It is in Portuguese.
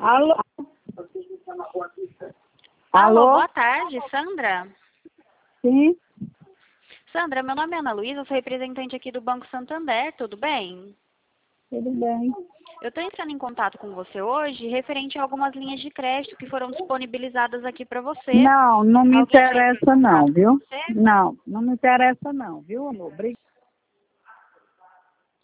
Alô? Alô, Alô? boa tarde, Sandra. Sim, Sandra, meu nome é Ana Luísa, eu sou representante aqui do Banco Santander, tudo bem? tudo bem. Eu estou entrando em contato com você hoje referente a algumas linhas de crédito que foram disponibilizadas aqui para você. Não me Alguém já entrou em interessa não, contato com viu? você? Não me interessa não, viu, amor? Obrigada.